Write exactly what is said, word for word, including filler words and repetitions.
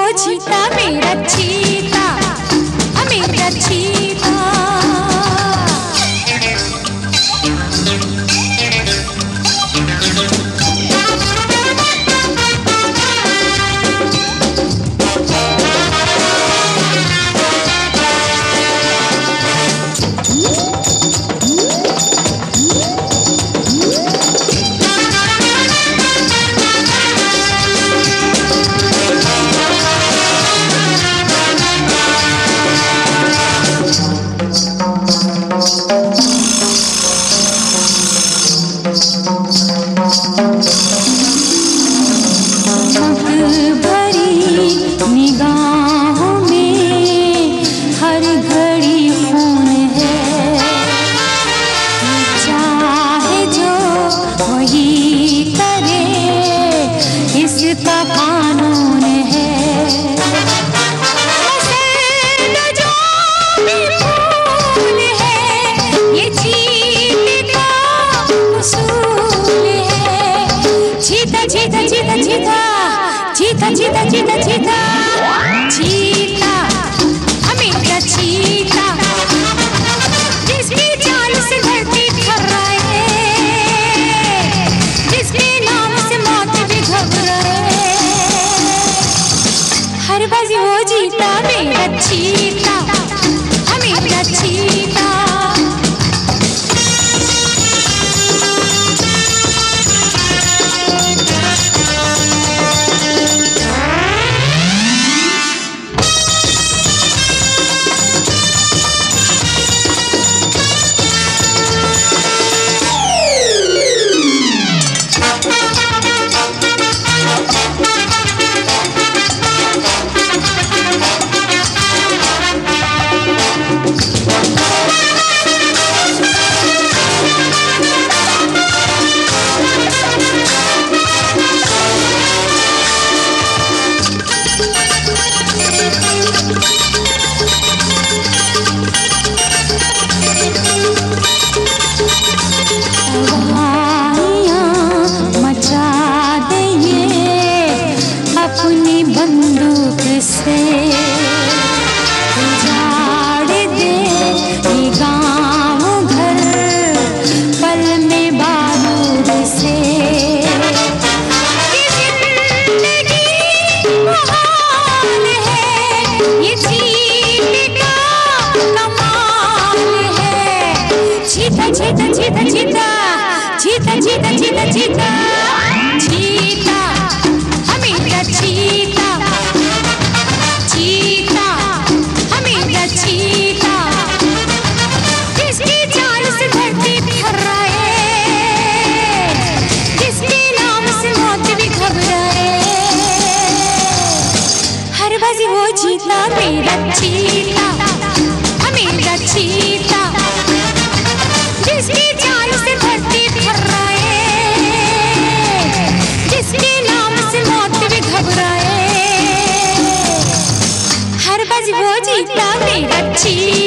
चीता मेरा चीता, मेरा चीता। निगाहों में हर घड़ी खून है, चाहे जो वही करे, इसका कानून है। जो भी फूल है, ये चीते का उसूल है। चीता चीता चीता चीता चीता चीता चीता चीता चीता, मेरा चीता। जिसकी चाल से धरती थर्राए, जिसके नाम से मौत भी घबराए, हर बाजी वो जीता मेरा चीता, मेरा चीता। बंदूक से उजाड़ दे ये गाँव घर, पल में बारूद से। ये जिंदगी मुहाल है, ये चीते का कमाल है। चीता चीता चीता चीता चीता चीता चीता चीता चीता, मेरा चीता। चीता, मेरा चीता। जिसकी चाल से धरती थर्राए, जिसके नाम से मौत भी घबराए, हर बाजी वो जीता मेरा चीता, मेरा चीता। जिसकी चाल से धरती थर्राए, जिसके नाम से मौत भी घबराए, हर बाजी वो जीता मेरा चीता।